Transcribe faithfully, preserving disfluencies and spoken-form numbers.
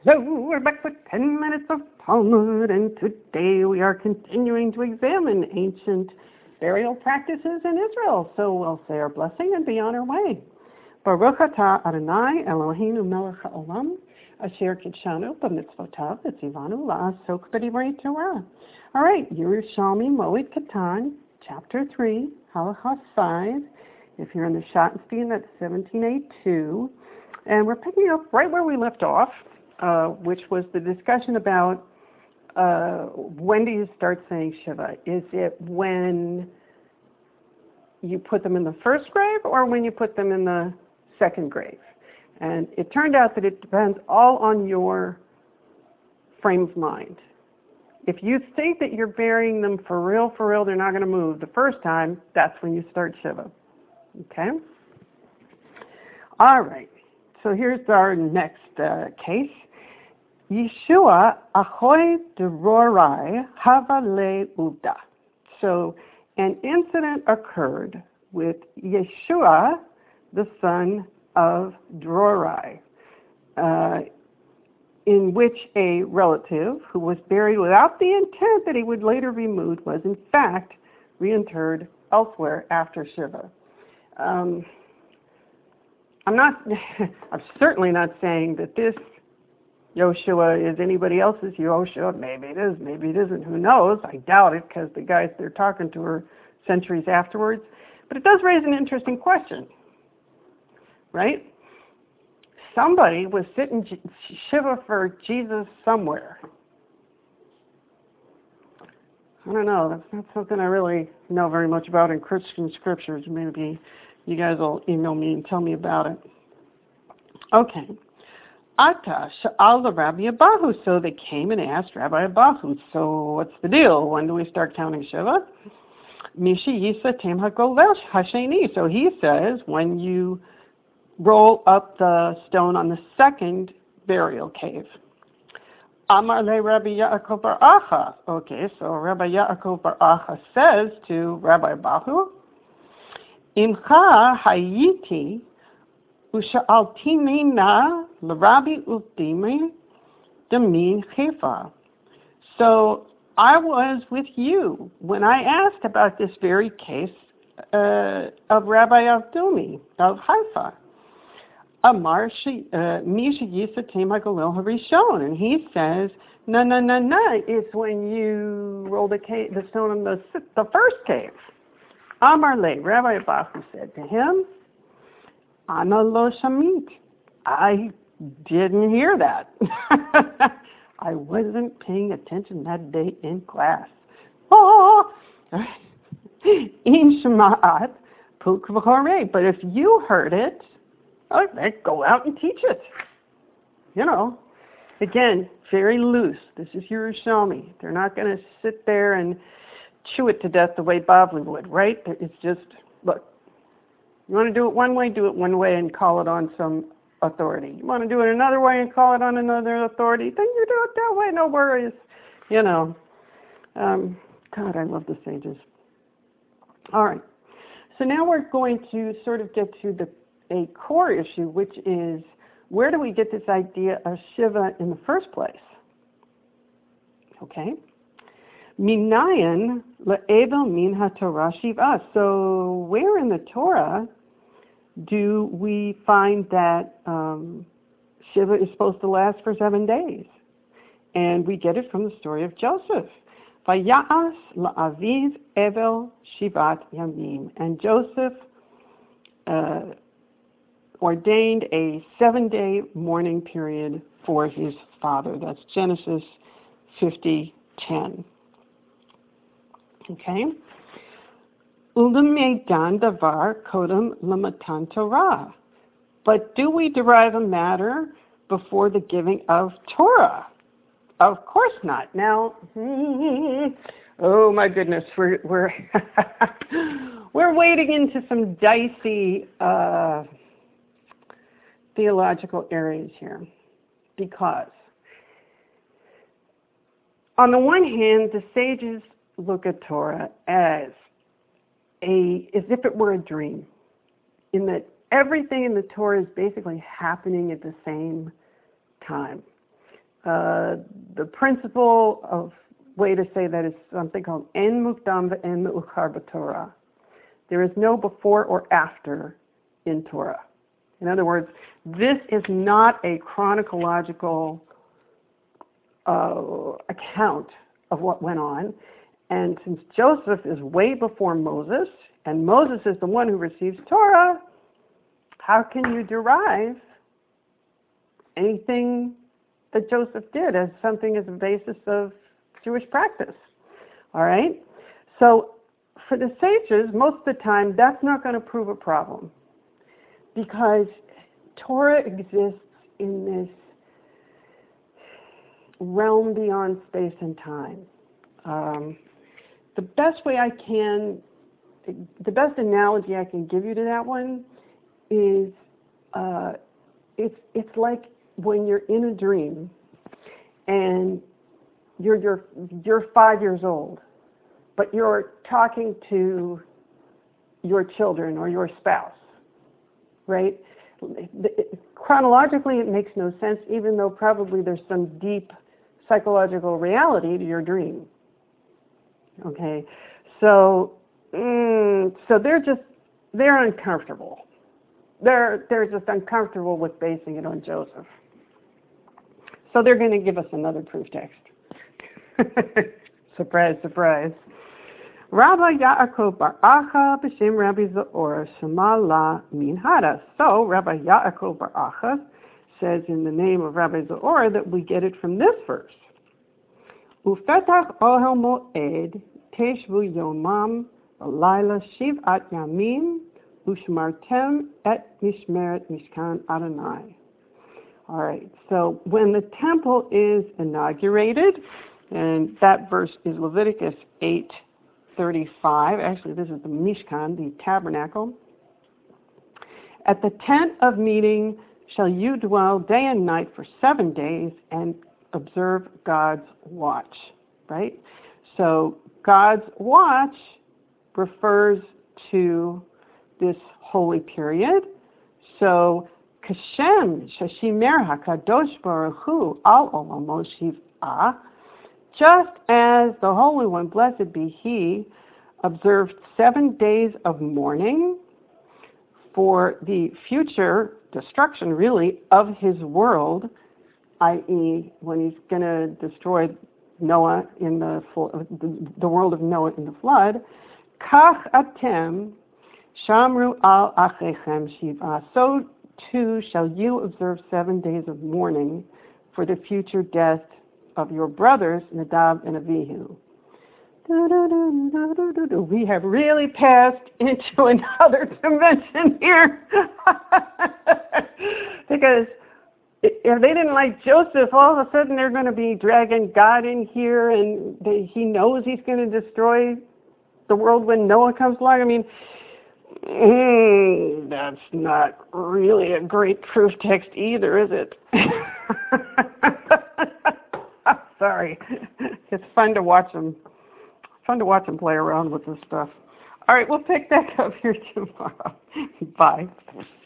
So we're back with ten minutes of Talmud, and today we are continuing to examine ancient burial practices in Israel. So we'll say our blessing and be on our way. Baruch atah Adonai Eloheinu melech haolam, asher kidshanu b'mitzvotav v'tzivanu la'asok b'divrei Torah. All right, Yerushalmi Moed Katan, chapter three, Halakha five. If you're in the Schottenstein, that's seventeen eighty-two. And we're picking up right where we left off, uh, which was the discussion about uh, when do you start saying Shiva? Is it when you put them in the first grave or when you put them in the second grave? And it turned out that it depends all on your frame of mind. If you think that you're burying them for real, for real, they're not going to move the first time, that's when you start Shiva. Okay? All right. So here's our next uh, case. Yeshua Ahoy Derorai Havale Uda. So an incident occurred with Yeshua, the son of Derorai, uh, in which a relative who was buried without the intent that he would later be moved was in fact reinterred elsewhere after Shiva. Um, I'm not, I'm certainly not saying that this Yoshua is anybody else's Yoshua. Maybe it is, maybe it isn't, who knows? I doubt it because the guys they're talking to are centuries afterwards. But it does raise an interesting question, right? Somebody was sitting Shiva for Jesus somewhere. I don't know, that's not something I really know very much about in Christian scriptures. Maybe you guys will email me and tell me about it. Okay. Ata sha'al Rabbi Abahu. So they came and asked Rabbi Abahu, so what's the deal? When do we start counting Shiva? Mishi Yisa Tem HaGolel Hasheni. So he says when you roll up the stone on the second burial cave. Amar le Rabbi Yaakov bar Acha. Okay, so Rabbi Yaakov bar Acha says to Rabbi Abahu, Imcha hayiti usha'altini na l'Rabbi Uldimi demin chefa. So I was with you when I asked about this very case uh, of Rabbi Avdumi of Haifa. Amar Misha Yisa Tema Galil Harishon, and he says, no, no, no, no, it's when you roll the, cave, the stone in the, the first cave. Amar Le, Rabbi Abahu said to him, Ana lo shamit. I didn't hear that. I wasn't paying attention that day in class. Oh, in Shema'at Puk v'chorei. But if you heard it, oh, then go out and teach it. You know, again, very loose. This is Yerushalmi. They're not going to sit there and chew it to death the way Bavli would, right? It's just, look, you want to do it one way, do it one way and call it on some authority. You want to do it another way and call it on another authority, then you do it that way, no worries. You know, um, God, I love the sages. All right. So now we're going to sort of get to the a core issue, which is where do we get this idea of Shiva in the first place? Okay. Minayan le'evel min haTorah shiva. So where in the Torah do we find that um, Shiva is supposed to last for seven days? And we get it from the story of Joseph. Vaya'as la'aviv evel shivat yamim. And Joseph uh, ordained a seven-day mourning period for his father. That's Genesis fifty ten. Okay? U'lemeidan davar kodem lematan Torah. But do we derive a matter before the giving of Torah? Of course not. Now, oh my goodness, we're we're we're wading into some dicey uh, theological areas here, because on the one hand, the sages look at Torah as a as if it were a dream, in that everything in the Torah is basically happening at the same time. Uh, the principle of way to say that is something called en mukdam ve'en me'uchar b'Torah. There is no before or after in Torah. In other words, this is not a chronological uh, account of what went on. And since Joseph is way before Moses, and Moses is the one who receives Torah, how can you derive anything that Joseph did as something as a basis of Jewish practice? All right? So for the sages, most of the time, that's not going to prove a problem, because Torah exists in this realm beyond space and time. Um, the best way I can, the best analogy I can give you to that one is, uh, it's it's like when you're in a dream and you're you're you're five years old, but you're talking to your children or your spouse, right? Chronologically, it makes no sense, even though probably there's some deep psychological reality to your dream. Okay, so mm, so they're just they're uncomfortable. They're they're just uncomfortable with basing it on Joseph. So they're going to give us another proof text. Surprise, surprise. Rabbi Yaakov bar Acha b'shem Rabbi Zohar shema la min hada. So Rabbi Yaakov bar Acha says in the name of Rabbi Zohar that we get it from this verse. Ufetach ohel moed teshvu yomam v'layla shiv'at yamim ushmartem et mishmeret mishkan Adonai. All right, so when the temple is inaugurated, and that verse is Leviticus eight thirty-five. Actually, this is the Mishkan, the tabernacle. At the tent of meeting shall you dwell day and night for seven days and observe God's watch, right? So God's watch refers to this holy period. So Kashem Shashimer HaKadosh Baruch Hu Al Olamo Shiv'ah, just as the Holy One, blessed be He, observed seven days of mourning for the future destruction, really, of His world, that is, when He's going to destroy Noah in the the world of Noah in the flood. Kach atem shamru al achechem shiva. So too shall you observe seven days of mourning for the future death of your brothers, Nadab and Avihu. We have really passed into another dimension here. Because if they didn't like Joseph, all of a sudden they're going to be dragging God in here, and they, he knows he's going to destroy the world when Noah comes along. I mean, mm, that's not really a great proof text either, is it? Sorry. It's fun to watch them. Fun to watch them play around with this stuff. All right, we'll pick that up here tomorrow. Bye.